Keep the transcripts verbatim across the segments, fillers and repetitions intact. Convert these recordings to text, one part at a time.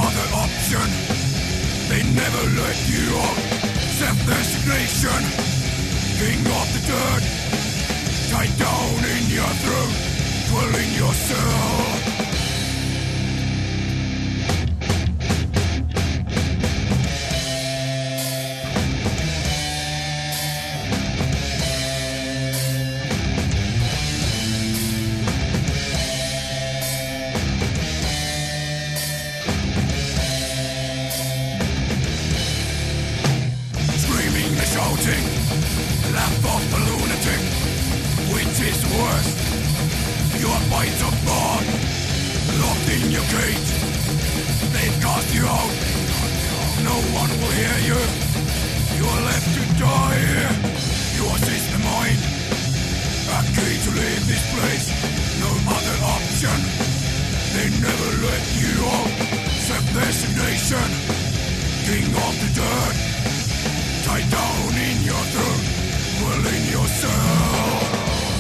other option. They never let you out. Self-designation, king of the dirt, tied down in your throat, dwelling your soul. Shouting, laugh of a lunatic. Which is worse? Your bites of blood, locked in your cage. They cast you out. No one will hear you. You are left to die here. Yours is the mind. A key to leave this place. No other option. They never let you out. Self-designation, king of the dirt, tied down in your throat, dwelling your soul.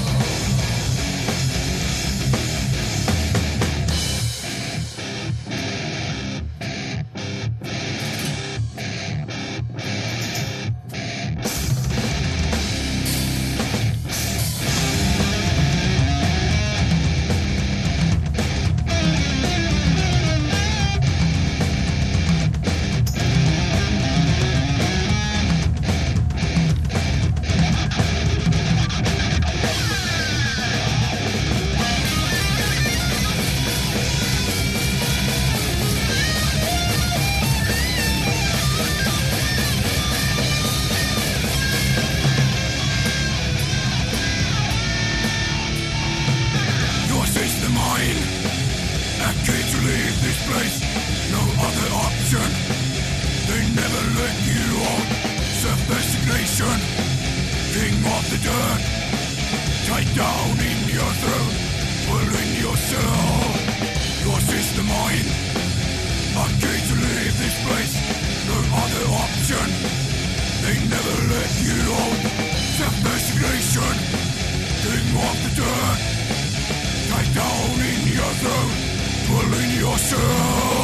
A key to leave this place, no other option. They never let you out. Self-designation, king of the dirt, tied down in your throat, pulling your soul. Yours is the mind. A key to leave this place, no other option. They never let you out. Self-designation, king of the dirt, tied down in your throat, pulling your soul.